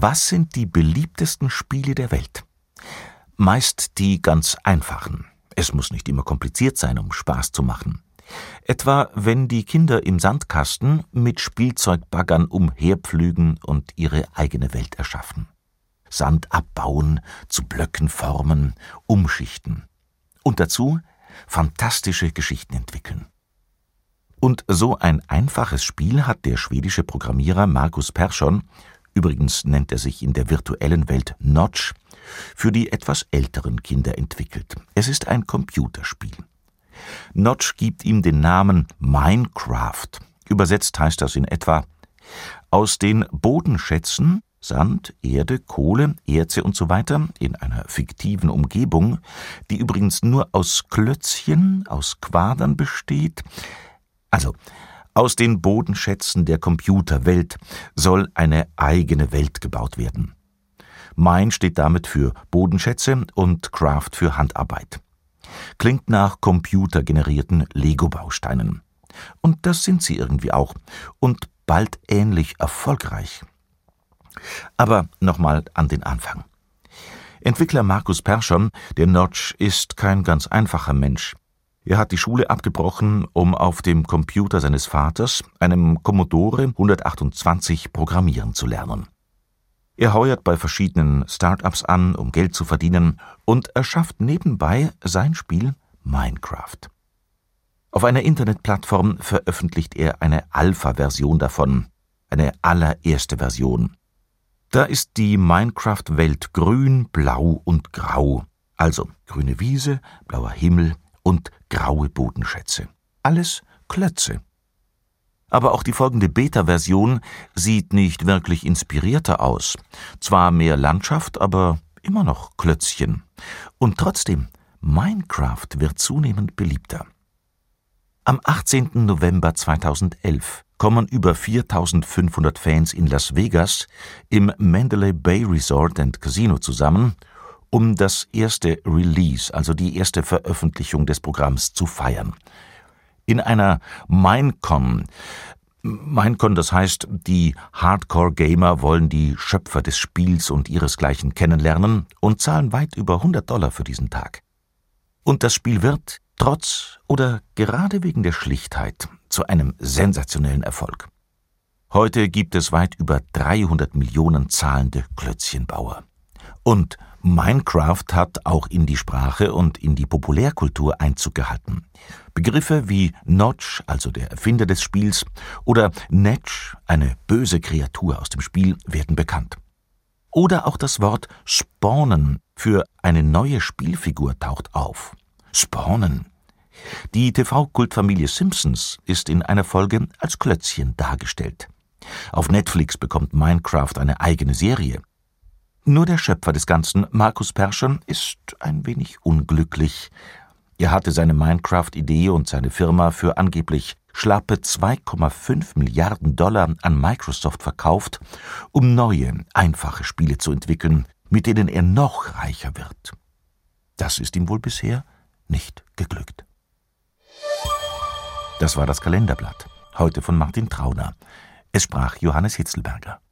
Was sind die beliebtesten Spiele der Welt? Meist die ganz einfachen. Es muss nicht immer kompliziert sein, um Spaß zu machen. Etwa, wenn die Kinder im Sandkasten mit Spielzeugbaggern umherpflügen und ihre eigene Welt erschaffen. Sand abbauen, zu Blöcken formen, umschichten. Und dazu fantastische Geschichten entwickeln. Und so ein einfaches Spiel hat der schwedische Programmierer Markus Persson, übrigens nennt er sich in der virtuellen Welt Notch, für die etwas älteren Kinder entwickelt. Es ist ein Computerspiel. Notch gibt ihm den Namen Minecraft. Übersetzt heißt das in etwa: Aus den Bodenschätzen, Sand, Erde, Kohle, Erze usw. In einer fiktiven Umgebung, die übrigens nur aus Klötzchen, aus Quadern besteht. Also, aus den Bodenschätzen der Computerwelt soll eine eigene Welt gebaut werden. Mine steht damit für Bodenschätze und Craft für Handarbeit. Klingt nach computergenerierten Lego-Bausteinen. Und das sind sie irgendwie auch. Und bald ähnlich erfolgreich. Aber nochmal an den Anfang. Entwickler Markus Persson, der Notch, ist kein ganz einfacher Mensch. Er hat die Schule abgebrochen, um auf dem Computer seines Vaters, einem Commodore 128, programmieren zu lernen. Er heuert bei verschiedenen Start-ups an, um Geld zu verdienen, und erschafft nebenbei sein Spiel Minecraft. Auf einer Internetplattform veröffentlicht er eine Alpha-Version davon, eine allererste Version. Da ist die Minecraft-Welt grün, blau und grau, also grüne Wiese, blauer Himmel und graue Bodenschätze. Alles Klötze. Aber auch die folgende Beta-Version sieht nicht wirklich inspirierter aus. Zwar mehr Landschaft, aber immer noch Klötzchen. Und trotzdem, Minecraft wird zunehmend beliebter. Am 18. November 2011 kommen über 4.500 Fans in Las Vegas im Mandalay Bay Resort and Casino zusammen, um das erste Release, also die erste Veröffentlichung des Programms, zu feiern. In einer Minecon, das heißt, die Hardcore-Gamer wollen die Schöpfer des Spiels und ihresgleichen kennenlernen und zahlen weit über $100 für diesen Tag. Und das Spiel wird, trotz oder gerade wegen der Schlichtheit, zu einem sensationellen Erfolg. Heute gibt es weit über 300 Millionen zahlende Klötzchenbauer. Und Minecraft hat auch in die Sprache und in die Populärkultur Einzug gehalten. Begriffe wie Notch, also der Erfinder des Spiels, oder Netch, eine böse Kreatur aus dem Spiel, werden bekannt. Oder auch das Wort Spawnen für eine neue Spielfigur taucht auf. Spawnen. Die TV-Kultfamilie Simpsons ist in einer Folge als Klötzchen dargestellt. Auf Netflix bekommt Minecraft eine eigene Serie. Nur der Schöpfer des Ganzen, Markus Persson, ist ein wenig unglücklich. Er hatte seine Minecraft-Idee und seine Firma für angeblich schlappe $2,5 Milliarden an Microsoft verkauft, um neue, einfache Spiele zu entwickeln, mit denen er noch reicher wird. Das ist ihm wohl bisher nicht geglückt. Das war das Kalenderblatt, heute von Martin Trauner. Es sprach Johannes Hitzelberger.